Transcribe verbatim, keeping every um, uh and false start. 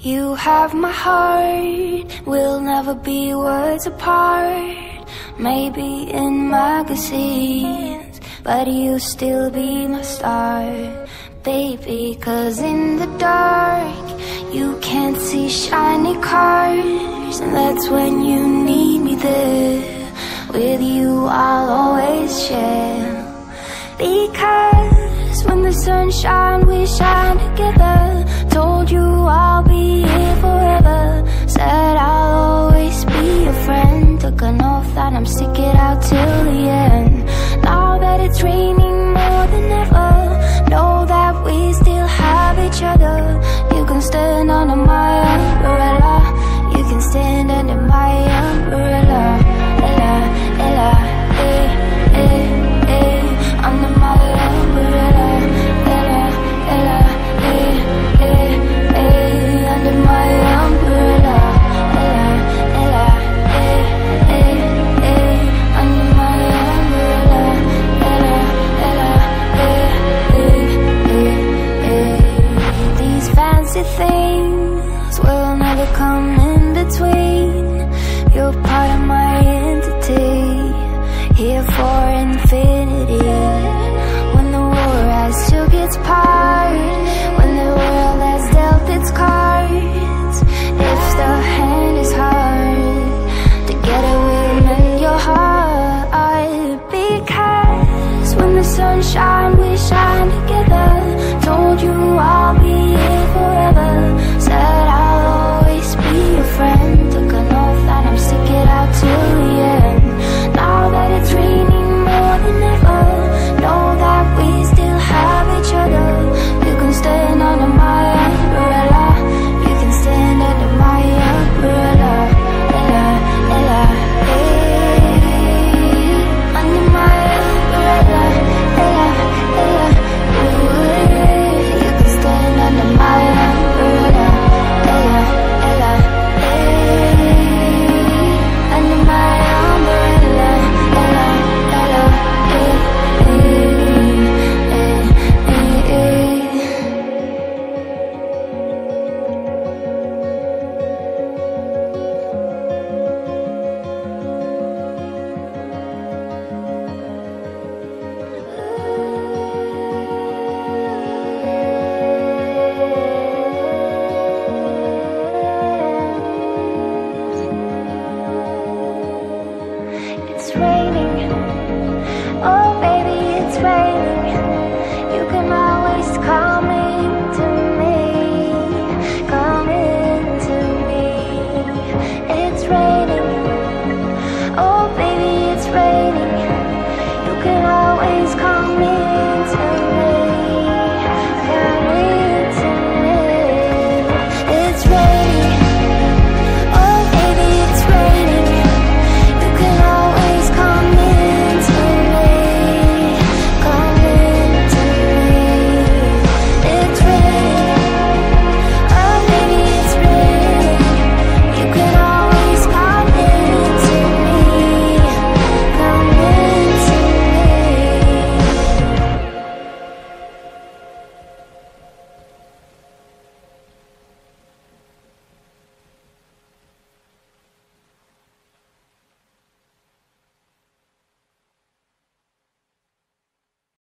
You have my heart, we'll never be worlds apart. Maybe in magazines, but you'll still be my star, baby. Cause in the dark, you can't see shiny cars, and that's when you need me there. With you I'll always share. Because when the sun shines, we shine together. Told you I'll be here forever. Said I'll always be your friend. Took an oath that I'm stick it out till the end. Now that it's raining more than ever, know that we still have each other. You can stand under my